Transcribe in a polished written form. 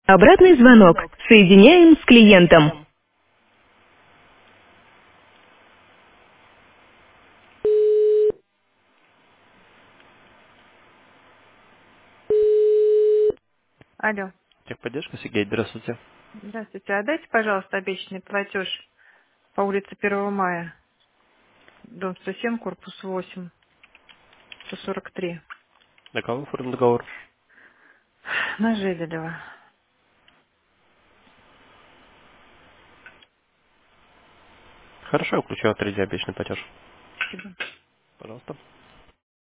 Обратный звонок. Соединяем с клиентом. Алло. Техподдержка, Сергей, здравствуйте. Здравствуйте. А дайте, пожалуйста, обещанный платеж по улице 1 мая, дом 107, корпус 8, 143. На кого оформлен договор? На Желедова. Хорошо, я включаю 3D обещанный платеж. Спасибо. Пожалуйста.